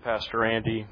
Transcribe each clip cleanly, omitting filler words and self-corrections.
Pastor Andy.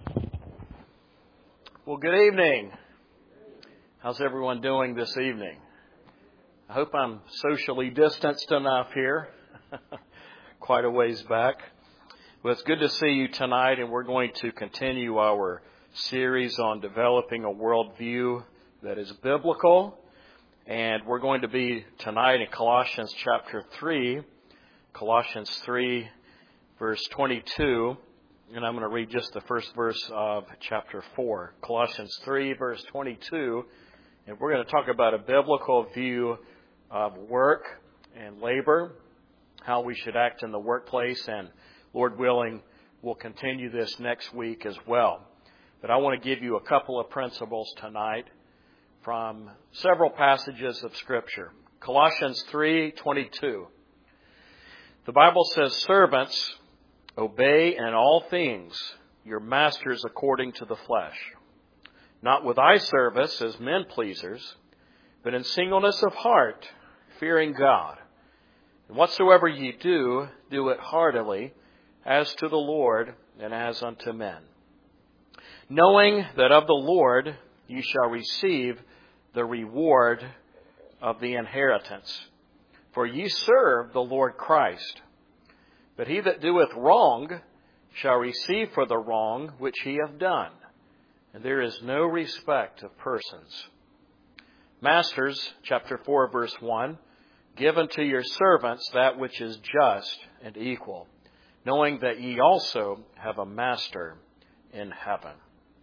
Well, good evening. How's everyone doing this evening? I hope I'm socially distanced enough here. Quite a ways back. Well, it's good to see you tonight, and we're going to continue our series on developing a worldview that is biblical. And we're going to be tonight in Colossians chapter 3, Colossians 3, verse 22. And I'm going to read just the first verse of chapter 4. Colossians 3, verse 22. And we're going to talk about a biblical view of work and labor, how we should act in the workplace. And Lord willing, we'll continue this next week as well. But I want to give you a couple of principles tonight from several passages of Scripture. Colossians 3:22. The Bible says, "Servants, obey in all things your masters according to the flesh, not with eye service as men pleasers, but in singleness of heart, fearing God. And whatsoever ye do, do it heartily, as to the Lord and as unto men, knowing that of the Lord ye shall receive the reward of the inheritance. For ye serve the Lord Christ. But he that doeth wrong shall receive for the wrong which he hath done. And there is no respect of persons. Masters, chapter 4, verse 1, give unto your servants that which is just and equal, knowing that ye also have a master in heaven."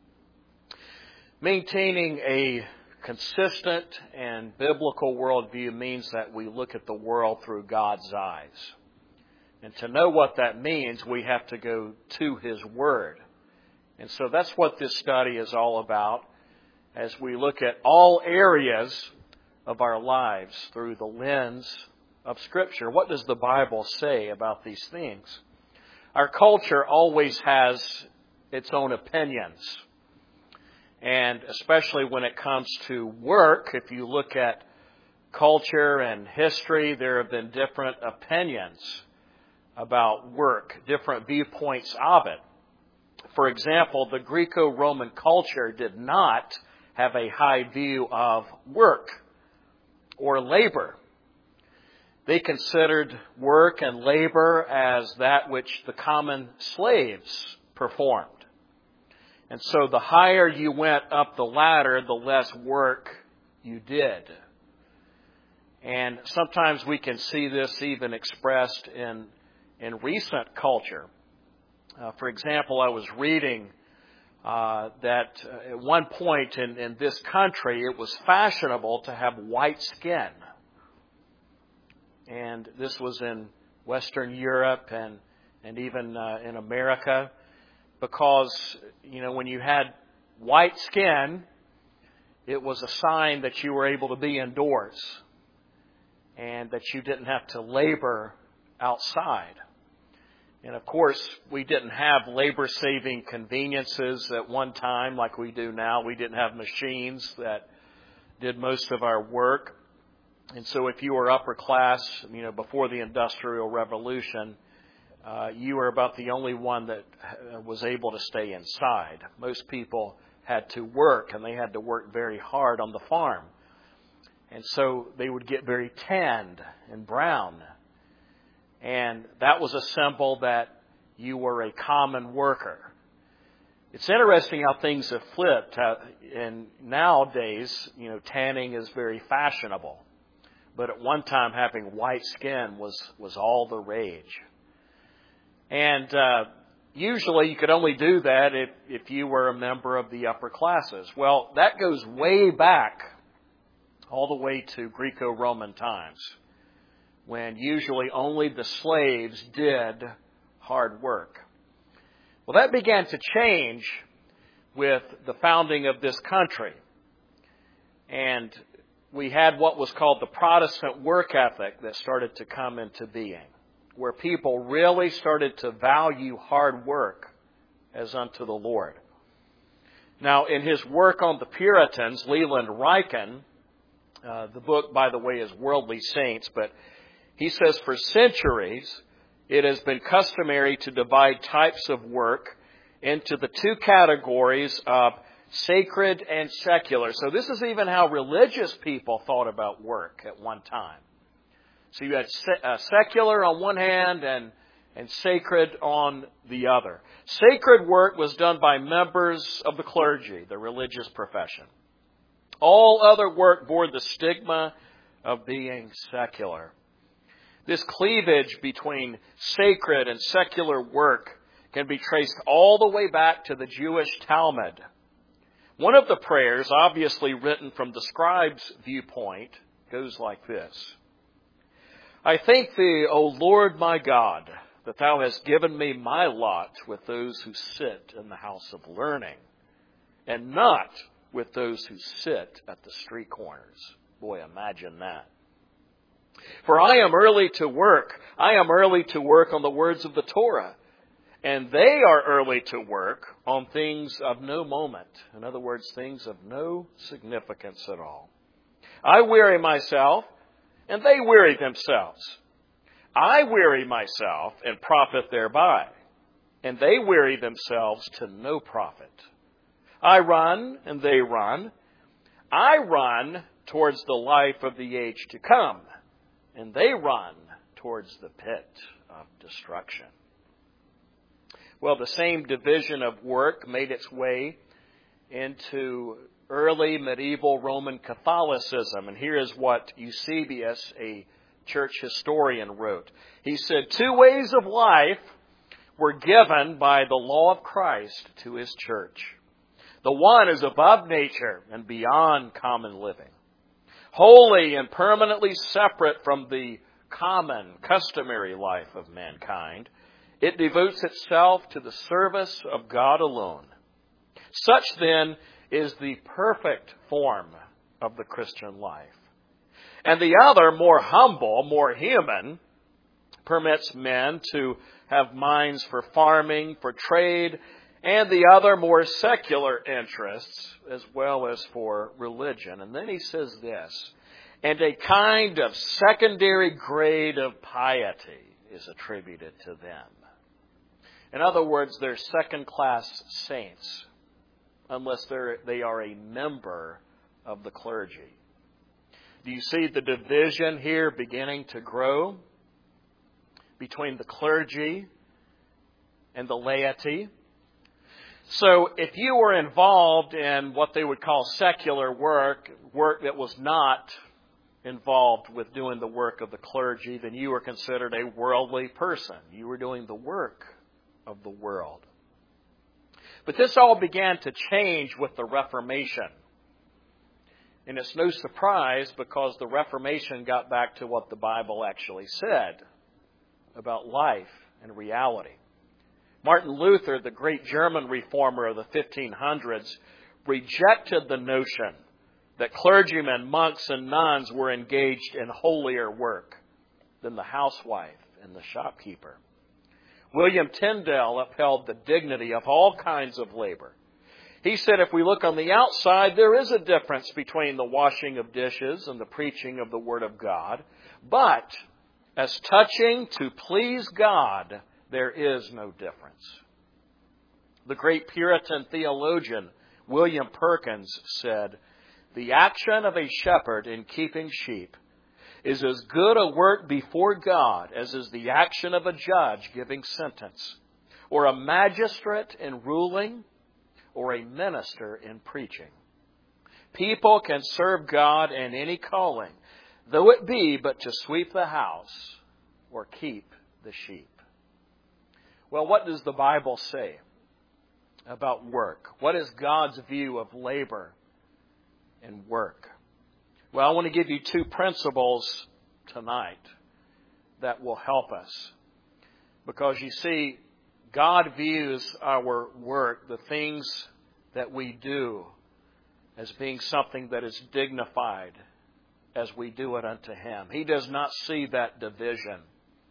Maintaining a consistent and biblical worldview means that we look at the world through God's eyes. And to know what that means, we have to go to His Word. And so that's what this study is all about, as we look at all areas of our lives through the lens of Scripture. What does the Bible say about these things? Our culture always has its own opinions. And especially when it comes to work, if you look at culture and history, there have been different opinions about work, different viewpoints of it. For example, the Greco-Roman culture did not have a high view of work or labor. They considered work and labor as that which the common slaves performed. And so the higher you went up the ladder, the less work you did. And sometimes we can see this even expressed in recent culture. For example, I was reading that at one point in this country, it was fashionable to have white skin. And this was in Western Europe and even in America. Because, when you had white skin, it was a sign that you were able to be indoors and that you didn't have to labor outside. And of course, we didn't have labor-saving conveniences at one time like we do now. We didn't have machines that did most of our work. And so if you were upper class, before the Industrial Revolution, you were about the only one that was able to stay inside. Most people had to work, and they had to work very hard on the farm. And so they would get very tanned and brown. And that was a symbol that you were a common worker. It's interesting how things have flipped. And nowadays, tanning is very fashionable. But at one time, having white skin was all the rage. And usually you could only do that if you were a member of the upper classes. Well, that goes way back, all the way to Greco-Roman times, when usually only the slaves did hard work. Well, that began to change with the founding of this country. And we had what was called the Protestant work ethic that started to come into being, where people really started to value hard work as unto the Lord. Now, in his work on the Puritans, Leland Ryken, the book, by the way, is Worldly Saints, but he says, for centuries, it has been customary to divide types of work into the two categories of sacred and secular. So this is even how religious people thought about work at one time. So you had secular on one hand and sacred on the other. Sacred work was done by members of the clergy, the religious profession. All other work bore the stigma of being secular. This cleavage between sacred and secular work can be traced all the way back to the Jewish Talmud. One of the prayers, obviously written from the scribe's viewpoint, goes like this. I thank Thee, O Lord my God, that Thou hast given me my lot with those who sit in the house of learning, and not with those who sit at the street corners. Boy, imagine that. For I am early to work. I am early to work on the words of the Torah. And they are early to work on things of no moment. In other words, things of no significance at all. I weary myself, and they weary themselves. I weary myself and profit thereby, and they weary themselves to no profit. I run, and they run. I run towards the life of the age to come, and they run towards the pit of destruction. Well, the same division of work made its way into early medieval Roman Catholicism. And here is what Eusebius, a church historian, wrote. He said, 2 ways of life were given by the law of Christ to His church. The one is above nature and beyond common living, holy and permanently separate from the common, customary life of mankind. It devotes itself to the service of God alone. Such, then, is the perfect form of the Christian life. And the other, more humble, more human, permits men to have minds for farming, for trade, and the other, more secular interests, as well as for religion. And then he says this, and a kind of secondary grade of piety is attributed to them. In other words, they're second-class saints, unless they are a member of the clergy. Do you see the division here beginning to grow between the clergy and the laity? So if you were involved in what they would call secular work that was not involved with doing the work of the clergy, then you were considered a worldly person. You were doing the work of the world. But this all began to change with the Reformation. And it's no surprise because the Reformation got back to what the Bible actually said about life and reality. Martin Luther, the great German reformer of the 1500s, rejected the notion that clergymen, monks, and nuns were engaged in holier work than the housewife and the shopkeeper. William Tyndale upheld the dignity of all kinds of labor. He said if we look on the outside, there is a difference between the washing of dishes and the preaching of the Word of God. But as touching to please God, there is no difference. The great Puritan theologian William Perkins said, the action of a shepherd in keeping sheep is as good a work before God as is the action of a judge giving sentence, or a magistrate in ruling, or a minister in preaching. People can serve God in any calling, though it be but to sweep the house or keep the sheep. Well, what does the Bible say about work? What is God's view of labor and work? Well, I want to give you 2 principles tonight that will help us. Because you see, God views our work, the things that we do, as being something that is dignified as we do it unto Him. He does not see that division.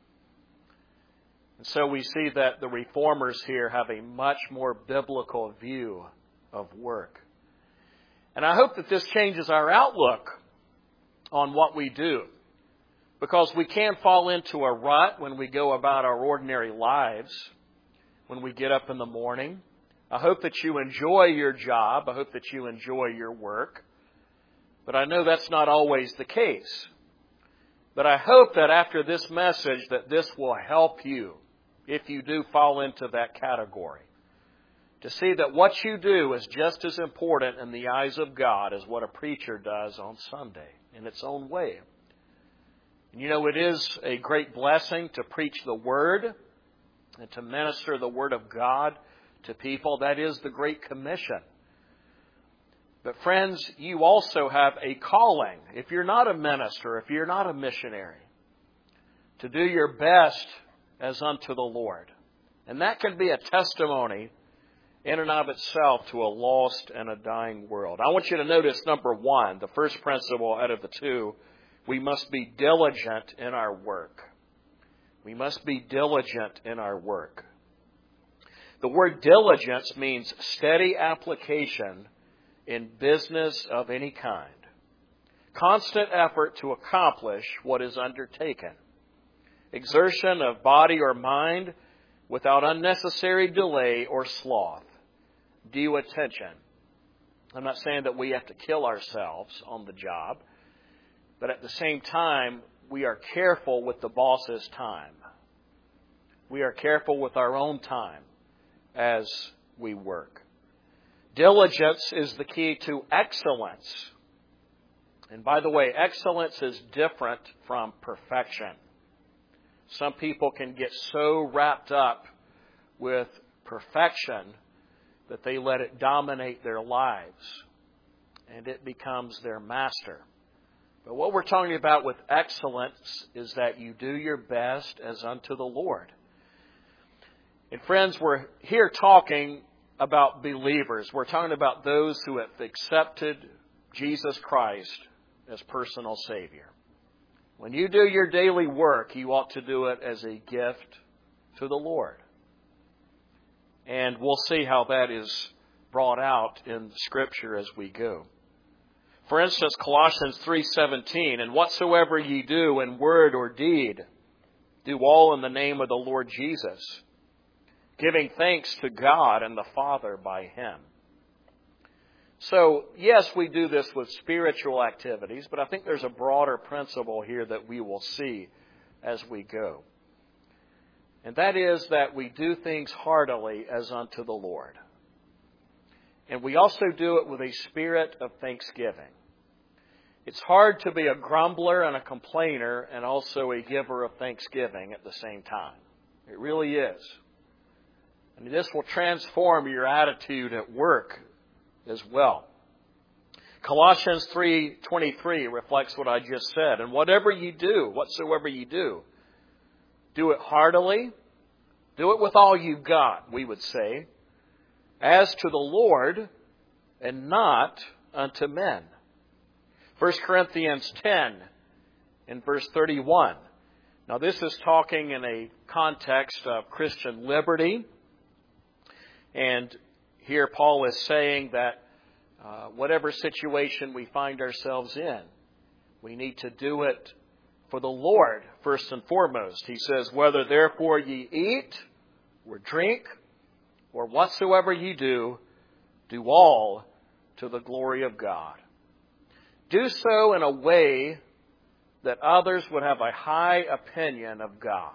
And so we see that the reformers here have a much more biblical view of work. And I hope that this changes our outlook on what we do. Because we can fall into a rut when we go about our ordinary lives. When we get up in the morning, I hope that you enjoy your job. I hope that you enjoy your work. But I know that's not always the case. But I hope that after this message that this will help you, if you do fall into that category, to see that what you do is just as important in the eyes of God as what a preacher does on Sunday in its own way. And you know, it is a great blessing to preach the Word and to minister the Word of God to people. That is the Great Commission. But friends, you also have a calling, if you're not a minister, if you're not a missionary, to do your best as unto the Lord. And that can be a testimony in and of itself to a lost and a dying world. I want you to notice number one, the first principle out of the two, we must be diligent in our work. We must be diligent in our work. The word diligence means steady application in business of any kind. Constant effort to accomplish what is undertaken. Exertion of body or mind without unnecessary delay or sloth. Due attention. I'm not saying that we have to kill ourselves on the job, but at the same time, we are careful with the boss's time. We are careful with our own time as we work. Diligence is the key to excellence. And by the way, excellence is different from perfection. Some people can get so wrapped up with perfection that they let it dominate their lives and it becomes their master. But what we're talking about with excellence is that you do your best as unto the Lord. And friends, we're here talking about believers. We're talking about those who have accepted Jesus Christ as personal Savior. When you do your daily work, you ought to do it as a gift to the Lord. And we'll see how that is brought out in Scripture as we go. For instance, Colossians 3:17, and whatsoever ye do in word or deed, do all in the name of the Lord Jesus, giving thanks to God and the Father by Him. So, yes, we do this with spiritual activities, but I think there's a broader principle here that we will see as we go. And that is that we do things heartily as unto the Lord. And we also do it with a spirit of thanksgiving. It's hard to be a grumbler and a complainer and also a giver of thanksgiving at the same time. It really is. And this will transform your attitude at work as well. Colossians 3:23 reflects what I just said. And whatever you do, whatsoever you do it heartily, do it with all you've got, we would say, as to the Lord and not unto men. 1 Corinthians 10 in verse 31. Now this is talking in a context of Christian liberty. And here Paul is saying that whatever situation we find ourselves in, we need to do it for the Lord first and foremost. He says, whether therefore ye eat or drink or whatsoever ye do all to the glory of God. Do so in a way that others would have a high opinion of God.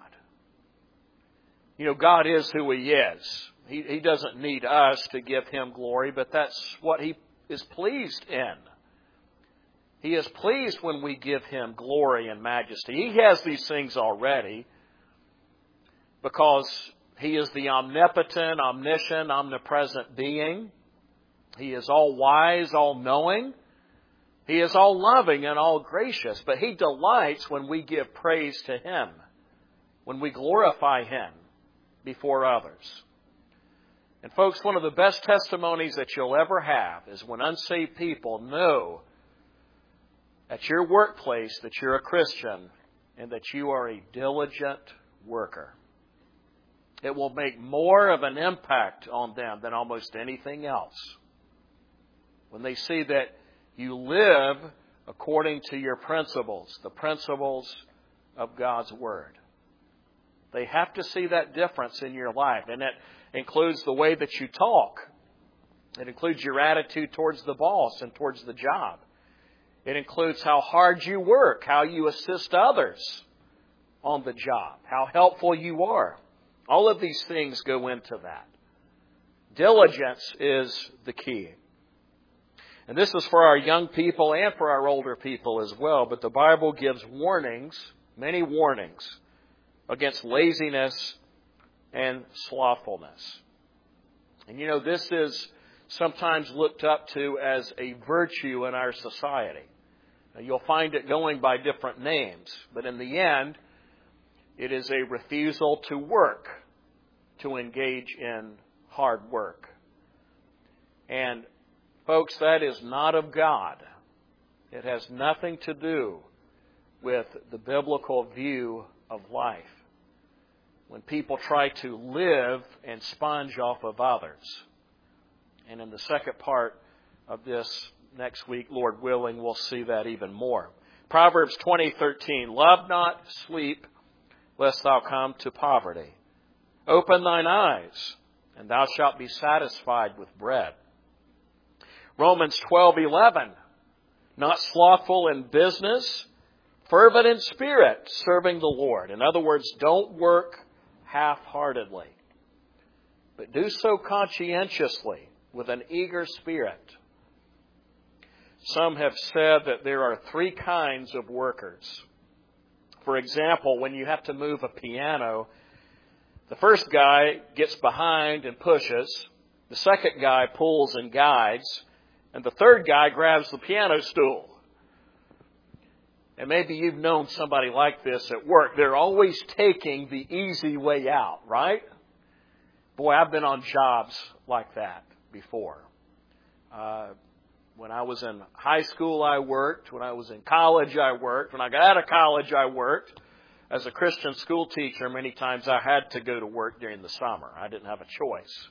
You know, God is who He is. He doesn't need us to give Him glory, but that's what He is pleased in. He is pleased when we give Him glory and majesty. He has these things already because He is the omnipotent, omniscient, omnipresent being. He is all wise, all knowing. He is all loving and all gracious. But He delights when we give praise to Him, when we glorify Him before others. And folks, one of the best testimonies that you'll ever have is when unsaved people know at your workplace that you're a Christian and that you are a diligent worker. It will make more of an impact on them than almost anything else when they see that you live according to your principles, the principles of God's Word. They have to see that difference in your life. And it includes the way that you talk. It includes your attitude towards the boss and towards the job. It includes how hard you work, how you assist others on the job, how helpful you are. All of these things go into that. Diligence is the key. And this is for our young people and for our older people as well. But the Bible gives warnings, many warnings, against laziness and slothfulness. And you know, this is sometimes looked up to as a virtue in our society. Now, you'll find it going by different names. But in the end, it is a refusal to work, to engage in hard work. And folks, that is not of God. It has nothing to do with the biblical view of life. When people try to live and sponge off of others. And in the second part of this next week, Lord willing, we'll see that even more. Proverbs 20:13, love not sleep, lest thou come to poverty. Open thine eyes, and thou shalt be satisfied with bread. Romans 12:11, not slothful in business, fervent in spirit, serving the Lord. In other words, don't work half-heartedly, but do so conscientiously with an eager spirit. Some have said that there are three kinds of workers. For example, when you have to move a piano, the first guy gets behind and pushes, the second guy pulls and guides, and the third guy grabs the piano stool. And maybe you've known somebody like this at work. They're always taking the easy way out, right? Boy, I've been on jobs like that before. When I was in high school, I worked. When I was in college, I worked. When I got out of college, I worked. As a Christian school teacher, many times I had to go to work during the summer. I didn't have a choice.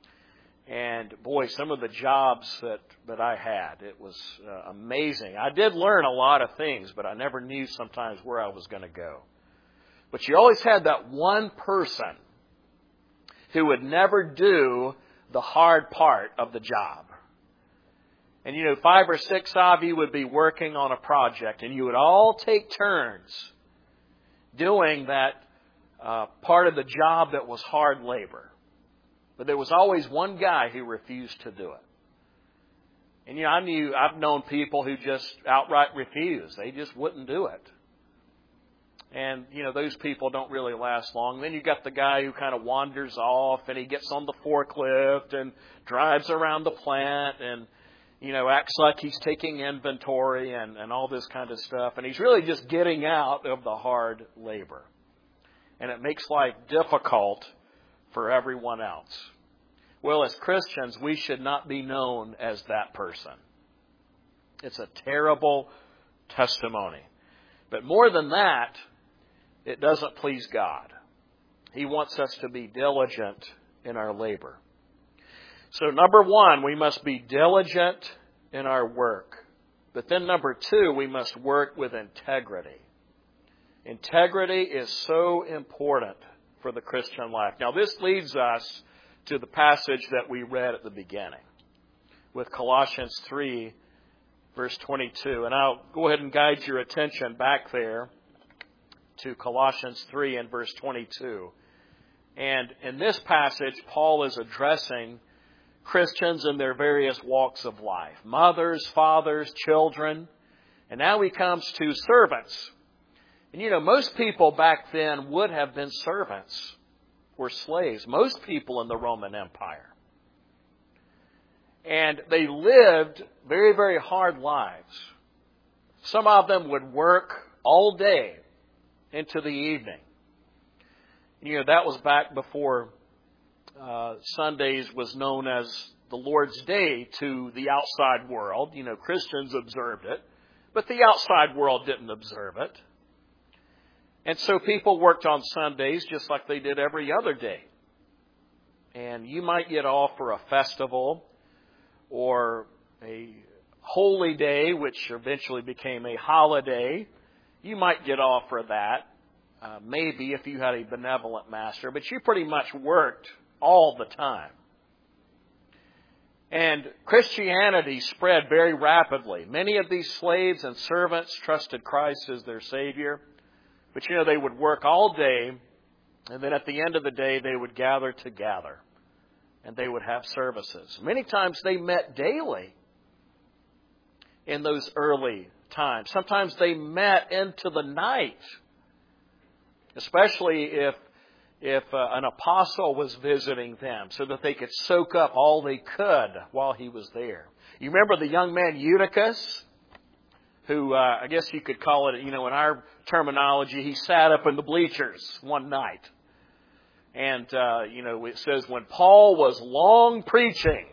And boy, some of the jobs that I had, it was amazing. I did learn a lot of things, but I never knew sometimes where I was going to go. But you always had that one person who would never do the hard part of the job. And you know, 5 or 6 of you would be working on a project, and you would all take turns doing that part of the job that was hard labor. But there was always one guy who refused to do it. And you know, I've known people who just outright refused. They just wouldn't do it. And, you know, those people don't really last long. Then you got the guy who kind of wanders off and he gets on the forklift and drives around the plant and, you know, acts like he's taking inventory and all this kind of stuff. And he's really just getting out of the hard labor. And it makes life difficult for everyone else. Well, as Christians, we should not be known as that person. It's a terrible testimony. But more than that, it doesn't please God. He wants us to be diligent in our labor. So number 1, we must be diligent in our work. But then number 2, we must work with integrity. Integrity is so important for the Christian life. Now, this leads us to the passage that we read at the beginning with Colossians 3, verse 22. And I'll go ahead and guide your attention back there to Colossians 3 and verse 22. And in this passage, Paul is addressing Christians in their various walks of life. Mothers, fathers, children. And now he comes to servants. And you know, most people back then would have been servants or slaves. Most people in the Roman Empire. And they lived very, very hard lives. Some of them would work all day into the evening. You know, that was back before Sundays was known as the Lord's Day to the outside world. You know, Christians observed it, but the outside world didn't observe it. And so people worked on Sundays just like they did every other day. And you might get off for a festival or a holy day, which eventually became a holiday. You might get off for that maybe if you had a benevolent master, but you pretty much worked all the time. And Christianity spread very rapidly. Many of these slaves and servants trusted Christ as their Savior. But they would work all day, and then at the end of the day, they would gather together, and they would have services. Many times they met daily in those early times. Sometimes they met into the night, especially if an apostle was visiting them, so that they could soak up all they could while he was there. You remember the young man Eutychus, who I guess you could call it, in our terminology, he sat up in the bleachers one night. And, it says when Paul was long preaching,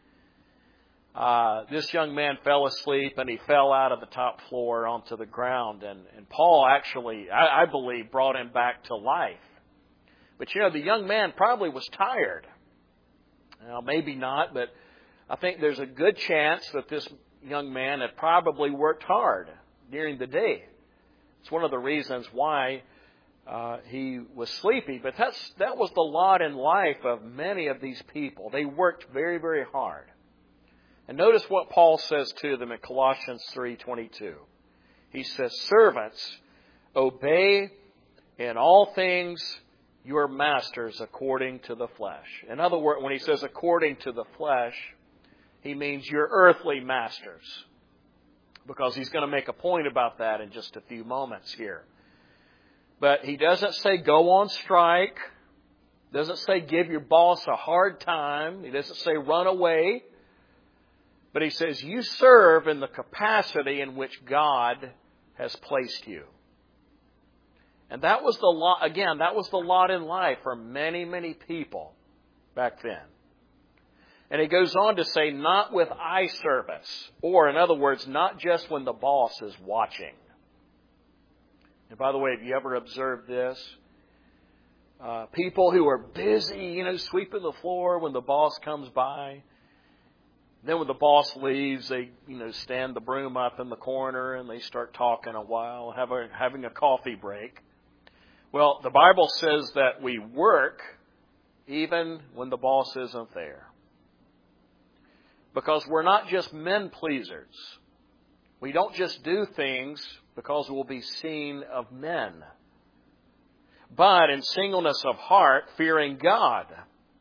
this young man fell asleep and he fell out of the top floor onto the ground. And Paul actually, I believe, brought him back to life. But, the young man probably was tired. Well, maybe not, but I think there's a good chance that this young man had probably worked hard during the day. It's one of the reasons why he was sleepy. But that was the lot in life of many of these people. They worked very, very hard. And notice what Paul says to them in Colossians 3:22. He says, "Servants, obey in all things your masters according to the flesh." In other words, when he says according to the flesh, he means your earthly masters. Because he's going to make a point about that in just a few moments here. But he doesn't say go on strike. Doesn't say give your boss a hard time. He doesn't say run away. But he says you serve in the capacity in which God has placed you. And that was the lot, again, that was the lot in life for many, many people back then. And he goes on to say, not with eye service. Or, in other words, not just when the boss is watching. And by the way, have you ever observed this? People who are busy, sweeping the floor when the boss comes by. Then when the boss leaves, they, stand the broom up in the corner and they start talking a while, having a coffee break. Well, the Bible says that we work even when the boss isn't there. Because we're not just men pleasers. We don't just do things because we'll be seen of men. But in singleness of heart, fearing God.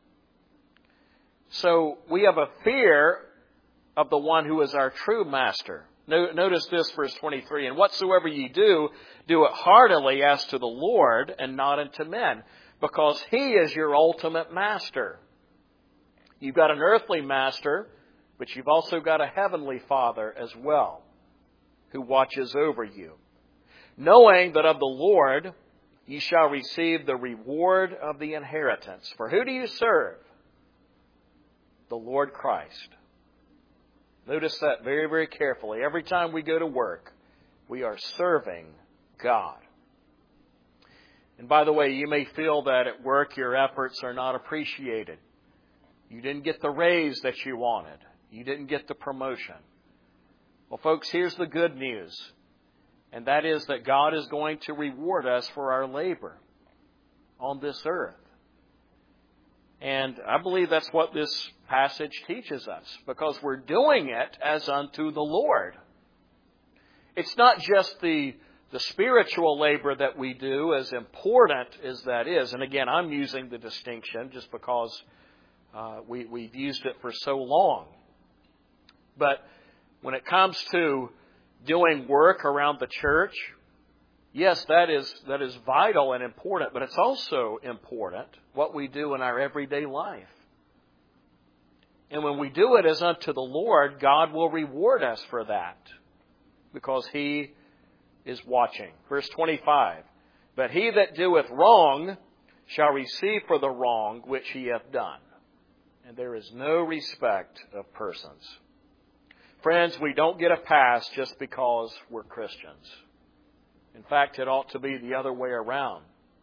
So we have a fear of the one who is our true master. Notice this, verse 23. "And whatsoever ye do, do it heartily as to the Lord and not unto men, because He is your ultimate master." You've got an earthly master, but you've also got a heavenly Father as well, who watches over you. "Knowing that of the Lord ye shall receive the reward of the inheritance." For who do you serve? The Lord Christ. Notice that very, very carefully. Every time we go to work, we are serving God. And by the way, you may feel that at work your efforts are not appreciated. You didn't get the raise that you wanted. You didn't get the promotion. Well, folks, here's the good news. And that is that God is going to reward us for our labor on this earth. And I believe that's what this passage teaches us, because we're doing it as unto the Lord. It's not just the spiritual labor that we do, as important as that is. And again, I'm using the distinction just because we've used it for so long. But when it comes to doing work around the church, yes, that is vital and important, but it's also important what we do in our everyday life. And when we do it as unto the Lord, God will reward us for that, because He is watching. Verse 25, "But he that doeth wrong shall receive for the wrong which he hath done. And there is no respect of persons." Friends, we don't get a pass just because we're Christians. In fact, it ought to be the other way around.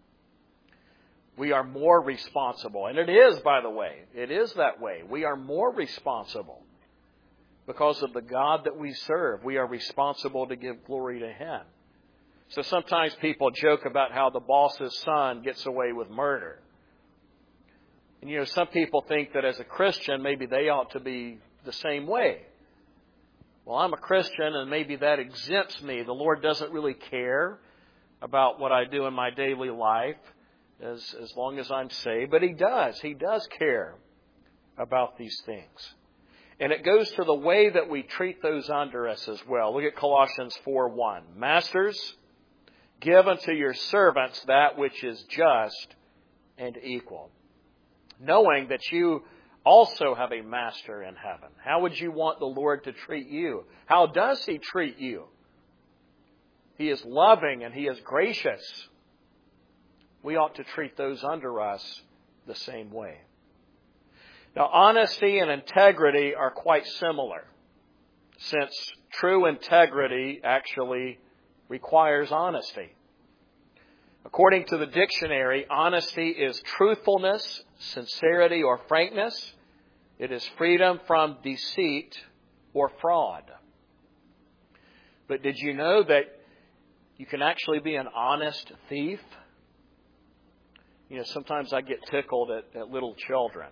We are more responsible. And it is, by the way. It is that way. We are more responsible because of the God that we serve. We are responsible to give glory to Him. So sometimes people joke about how the boss's son gets away with murder. And some people think that as a Christian, maybe they ought to be the same way. Well, I'm a Christian and maybe that exempts me. The Lord doesn't really care about what I do in my daily life as long as I'm saved. But He does. He does care about these things. And it goes to the way that we treat those under us as well. Look at Colossians 4:1. Masters, give unto your servants that which is just and equal, knowing that you also have a master in heaven. How would you want the Lord to treat you? How does He treat you? He is loving and He is gracious. We ought to treat those under us the same way. Now, honesty and integrity are quite similar, since true integrity actually requires honesty. According to the dictionary, honesty is truthfulness, sincerity, or frankness. It is freedom from deceit or fraud. But did you know that you can actually be an honest thief? Sometimes I get tickled at little children.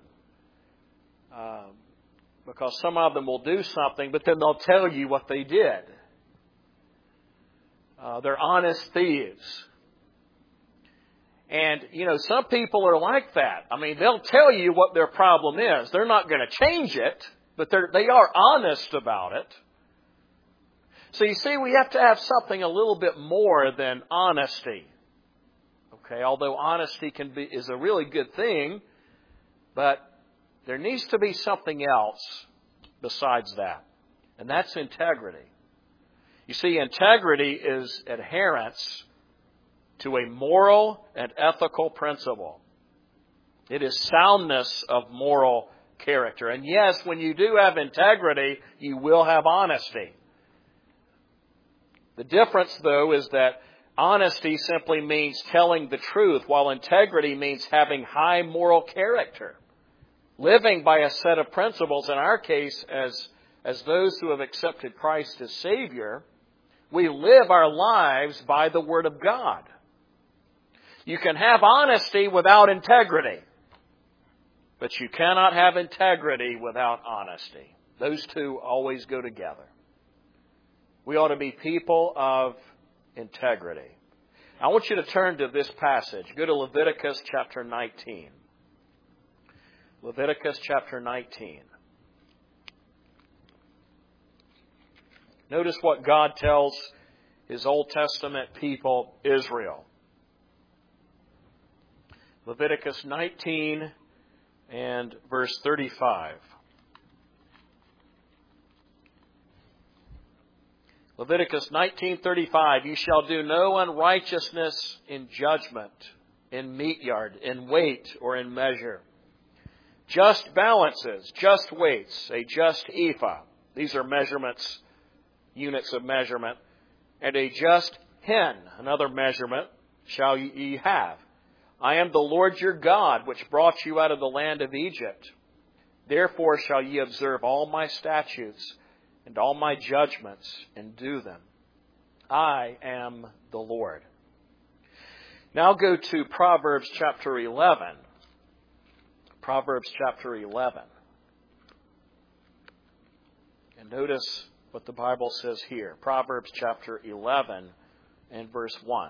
Because some of them will do something, but then they'll tell you what they did. They're honest thieves. And, some people are like that. I mean, they'll tell you what their problem is. They're not going to change it, but they are honest about it. So you see, we have to have something a little bit more than honesty. Okay, although honesty is a really good thing, but there needs to be something else besides that. And that's integrity. You see, integrity is adherence to a moral and ethical principle. It is soundness of moral character. And yes, when you do have integrity, you will have honesty. The difference, though, is that honesty simply means telling the truth, while integrity means having high moral character. Living by a set of principles. In our case, as those who have accepted Christ as Savior, we live our lives by the Word of God. You can have honesty without integrity, but you cannot have integrity without honesty. Those two always go together. We ought to be people of integrity. I want you to turn to this passage. Go to Leviticus chapter 19. Leviticus chapter 19. Notice what God tells His Old Testament people, Israel. Leviticus 19 and verse 35. Leviticus 19:35, you shall do no unrighteousness in judgment, in meat yard, in weight, or in measure. Just balances, just weights, a just ephah. These are measurements, units of measurement. And a just hin, another measurement, shall ye have. I am the Lord your God, which brought you out of the land of Egypt. Therefore shall ye observe all my statutes and all my judgments, and do them. I am the Lord. Now go to Proverbs chapter 11. Proverbs chapter 11. And notice what the Bible says here. Proverbs chapter 11 and verse 1.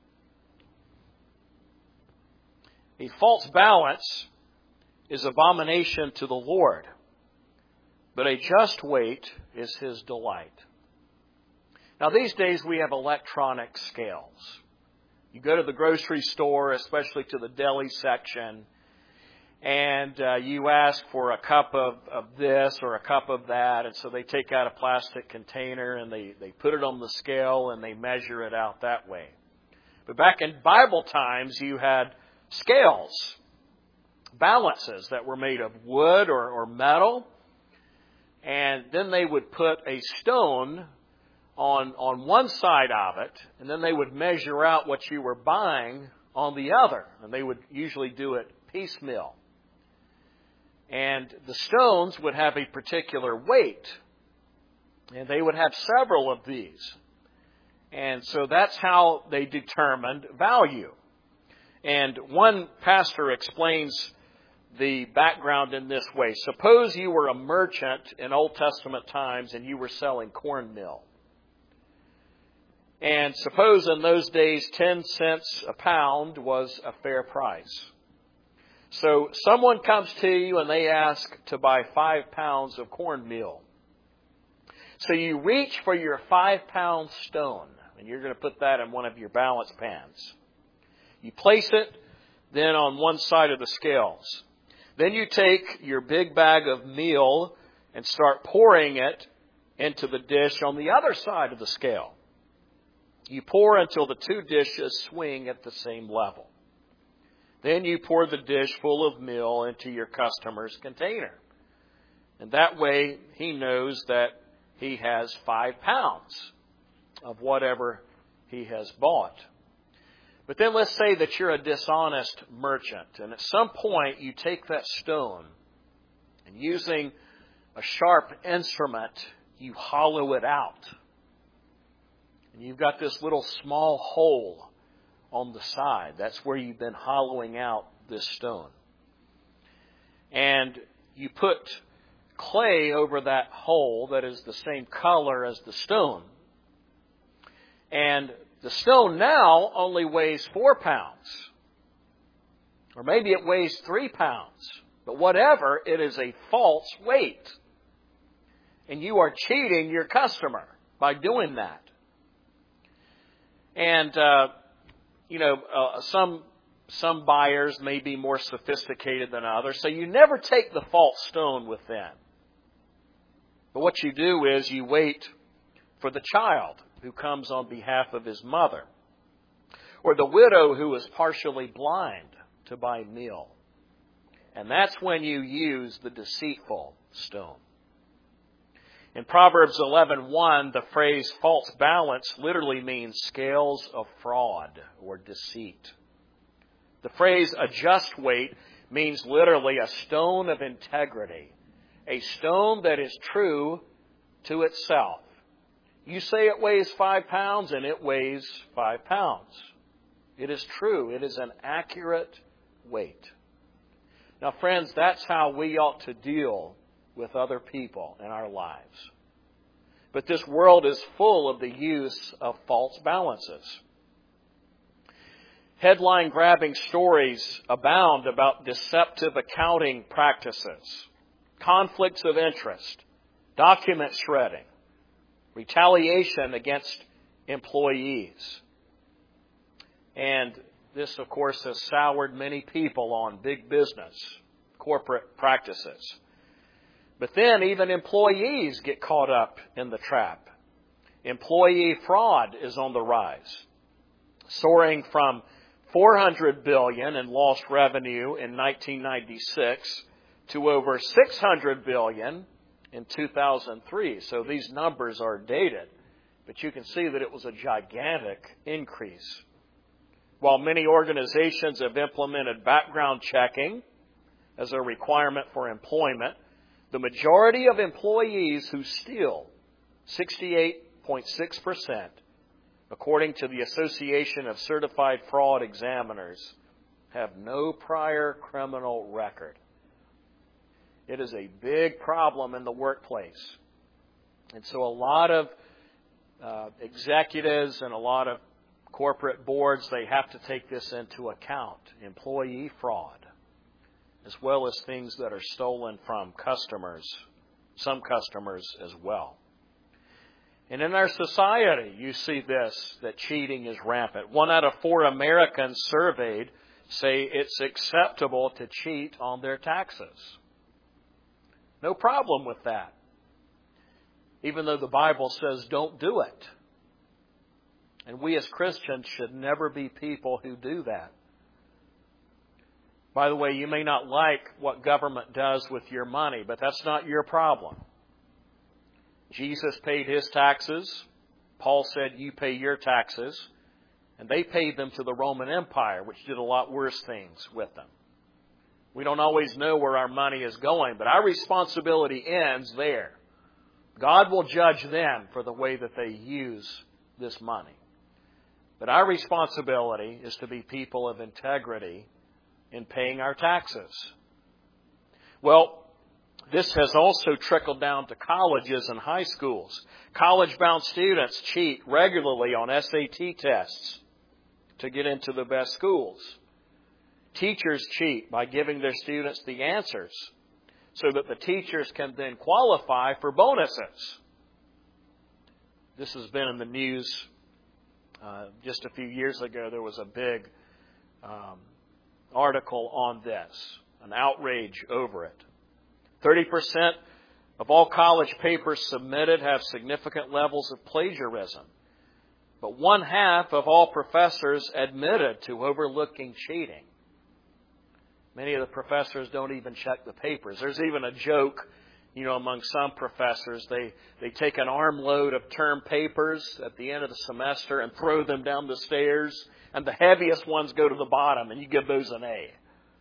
A false balance is abomination to the Lord, but a just weight is His delight. Now, these days we have electronic scales. You go to the grocery store, especially to the deli section, and you ask for a cup of this or a cup of that, and so they take out a plastic container and they put it on the scale and they measure it out that way. But back in Bible times, you had scales, balances that were made of wood or metal, and then they would put a stone on one side of it, and then they would measure out what you were buying on the other, and they would usually do it piecemeal. And the stones would have a particular weight, and they would have several of these. And so that's how they determined value. And one pastor explains the background in this way. Suppose you were a merchant in Old Testament times and you were selling cornmeal. And suppose in those days 10 cents a pound was a fair price. So someone comes to you and they ask to buy 5 pounds of cornmeal. So you reach for your 5-pound stone, and you're going to put that in one of your balance pans. You place it then on one side of the scales. Then you take your big bag of meal and start pouring it into the dish on the other side of the scale. You pour until the two dishes swing at the same level. Then you pour the dish full of meal into your customer's container. And that way he knows that he has 5 pounds of whatever he has bought. But then let's say that you're a dishonest merchant, and at some point you take that stone and using a sharp instrument, you hollow it out. And you've got this little small hole on the side. That's where you've been hollowing out this stone. And you put clay over that hole that is the same color as the stone. And the stone now only weighs 4 pounds. Or maybe it weighs 3 pounds. But whatever, it is a false weight. And you are cheating your customer by doing that. And, some buyers may be more sophisticated than others. So you never take the false stone with them. But what you do is you wait for the child who comes on behalf of his mother, or the widow who is partially blind to buy meal. And that's when you use the deceitful stone. In Proverbs 11:1, the phrase false balance literally means scales of fraud or deceit. The phrase a just weight means literally a stone of integrity, a stone that is true to itself. You say it weighs 5 pounds and it weighs 5 pounds. It is true. It is an accurate weight. Now, friends, that's how we ought to deal with other people in our lives. But this world is full of the use of false balances. Headline-grabbing stories abound about deceptive accounting practices, conflicts of interest, document shredding, retaliation against employees. And this, of course, has soured many people on big business, corporate practices. But then even employees get caught up in the trap. Employee fraud is on the rise, soaring from $400 billion in lost revenue in 1996 to over $600 billion in 2003. So these numbers are dated, but you can see that it was a gigantic increase. While many organizations have implemented background checking as a requirement for employment, the majority of employees who steal, 68.6%, according to the Association of Certified Fraud Examiners, have no prior criminal record. It is a big problem in the workplace. And so a lot of executives and a lot of corporate boards, they have to take this into account. Employee fraud, as well as things that are stolen from customers, some customers as well. And in our society, you see this, that cheating is rampant. 1 out of 4 Americans surveyed say it's acceptable to cheat on their taxes. No problem with that, even though the Bible says don't do it. And we as Christians should never be people who do that. By the way, you may not like what government does with your money, but that's not your problem. Jesus paid his taxes. Paul said you pay your taxes. And they paid them to the Roman Empire, which did a lot worse things with them. We don't always know where our money is going, but our responsibility ends there. God will judge them for the way that they use this money. But our responsibility is to be people of integrity in paying our taxes. Well, this has also trickled down to colleges and high schools. College-bound students cheat regularly on SAT tests to get into the best schools. Teachers cheat by giving their students the answers so that the teachers can then qualify for bonuses. This has been in the news just a few years ago. There was a big article on this, an outrage over it. 30% of all college papers submitted have significant levels of plagiarism. But 1/2 of all professors admitted to overlooking cheating. Many of the professors don't even check the papers. There's even a joke, among some professors. They take an armload of term papers at the end of the semester and throw them down the stairs, and the heaviest ones go to the bottom, and you give those an A.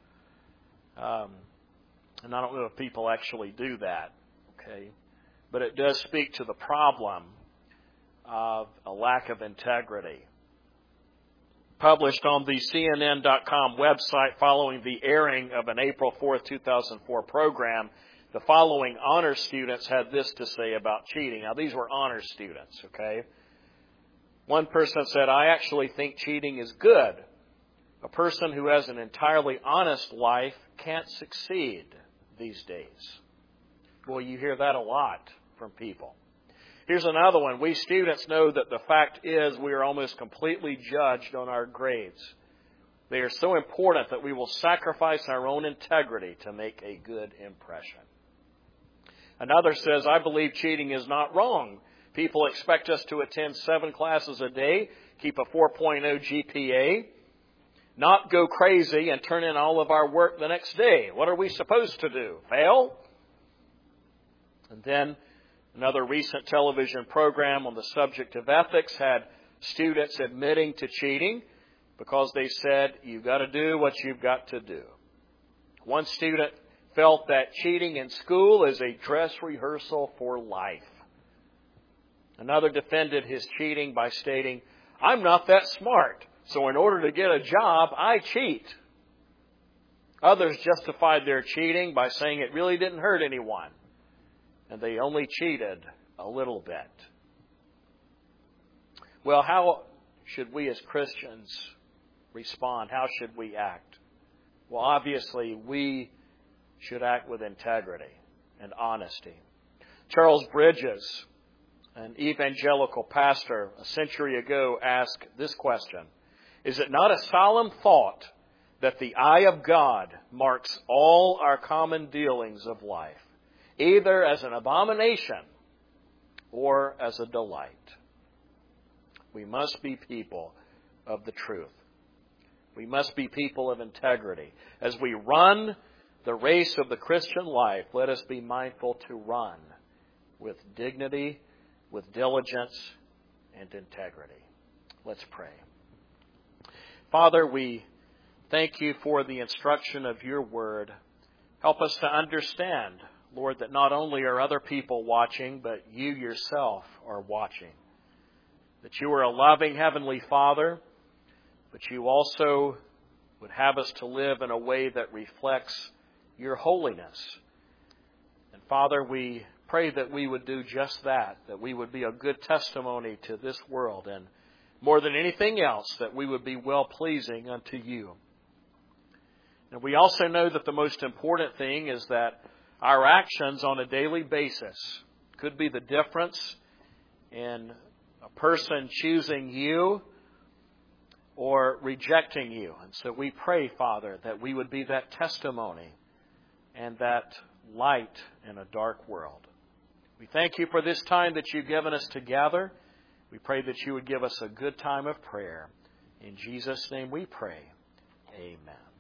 And I don't know if people actually do that, okay? But it does speak to the problem of a lack of integrity. Published on the CNN.com website following the airing of an April 4th, 2004 program, the following honor students had this to say about cheating. Now, these were honor students, okay? One person said, "I actually think cheating is good. A person who has an entirely honest life can't succeed these days." Boy, you hear that a lot from people. Here's another one. "We students know that the fact is we are almost completely judged on our grades. They are so important that we will sacrifice our own integrity to make a good impression." Another says, "I believe cheating is not wrong. People expect us to attend 7 classes a day, keep a 4.0 GPA, not go crazy and turn in all of our work the next day. What are we supposed to do? Fail?" And then another recent television program on the subject of ethics had students admitting to cheating because they said, "You've got to do what you've got to do." One student felt that cheating in school is a dress rehearsal for life. Another defended his cheating by stating, "I'm not that smart, so in order to get a job, I cheat." Others justified their cheating by saying it really didn't hurt anyone, and they only cheated a little bit. Well, how should we as Christians respond? How should we act? Well, obviously, we should act with integrity and honesty. Charles Bridges, an evangelical pastor a century ago, asked this question: "Is it not a solemn thought that the eye of God marks all our common dealings of life, either as an abomination or as a delight?" We must be people of the truth. We must be people of integrity. As we run the race of the Christian life, let us be mindful to run with dignity, with diligence, and integrity. Let's pray. Father, we thank you for the instruction of your word. Help us to understand, Lord, that not only are other people watching, but you yourself are watching. That you are a loving Heavenly Father, but you also would have us to live in a way that reflects your holiness. And Father, we pray that we would do just that we would be a good testimony to this world, and more than anything else, that we would be well-pleasing unto you. And we also know that the most important thing is that our actions on a daily basis could be the difference in a person choosing you or rejecting you. And so we pray, Father, that we would be that testimony and that light in a dark world. We thank you for this time that you've given us together. We pray that you would give us a good time of prayer. In Jesus' name we pray. Amen.